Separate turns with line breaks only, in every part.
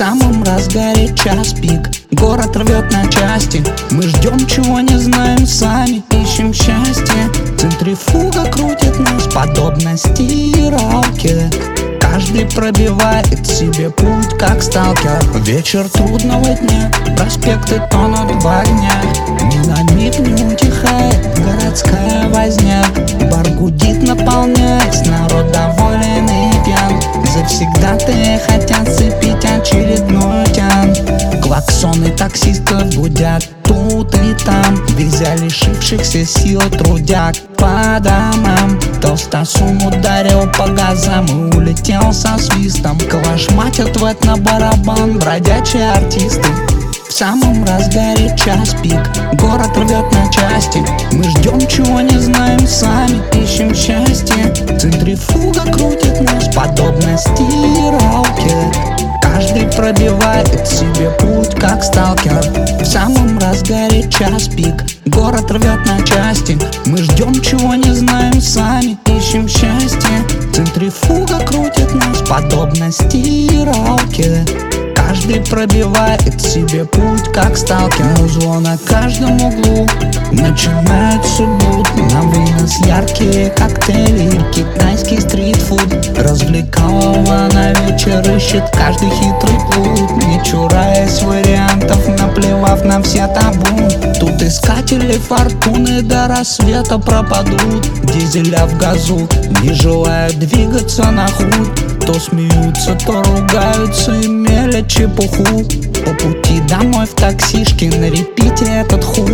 самом разгаре час пик, город рвет на части. Мы ждем, чего не знаем сами, ищем счастье. Центрифуга крутит нас, подобно стиралке. Каждый пробивает себе путь, как сталкер. Вечер трудного дня, проспекты тонут в огнях. Ни на миг не утихает городская возня. Бар гудит, наполняясь, народ доволен и пьян. Завсегдатые хотят сцепить очередной тян. Клаксоны таксистов гудят тут и там, везя лишившихся сил трудяг по домам. Толстосум ударил по газам и улетел со свистом. Калаш-мать ответ на барабан, бродячие артисты. В самом разгаре час пик, город рвет на части. Мы ждем, чего не знаем сами, ищем счастье. Центрифуга крутит нас, подобно стиралке. Каждый пробивает себе путь, как сталкер. В самом разгаре час пик, город рвет на части. Мы ждем, чего не знаем сами, ищем счастье. Центрифуга крутит нас, подобно стиралке. Каждый пробивает себе путь, как сталкер. Музло на каждом углу, начинает суббот. На вынос яркие коктейли и китайский стритфуд. Развлекалово на вечер ищет каждый хитрый плут, не чураясь вариантов, наплевав на все табу. Тут искатели фортуны до рассвета пропадут. Дизеля в газу, не желают двигаться на худ. То смеются, то ругаются и мелят чепуху. По пути домой в таксишке на репите этот хук.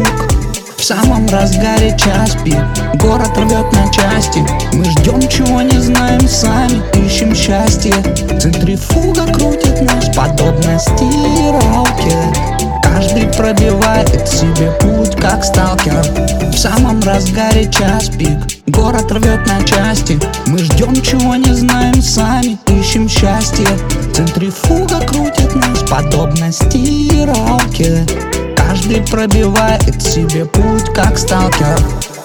В самом разгаре час пик, город рвет на части. Мы ждем, чего не знаем сами, ищем счастье. Центрифуга крутит нас, подобно стиралке. Каждый пробивает себе путь, как сталкер. В самом разгаре час пик, город рвет на части. Мы ждем, чего не знаем сами, ищем счастье. Центрифуга крутит нас, подобно стиралке. Каждый пробивает себе путь, как сталкер.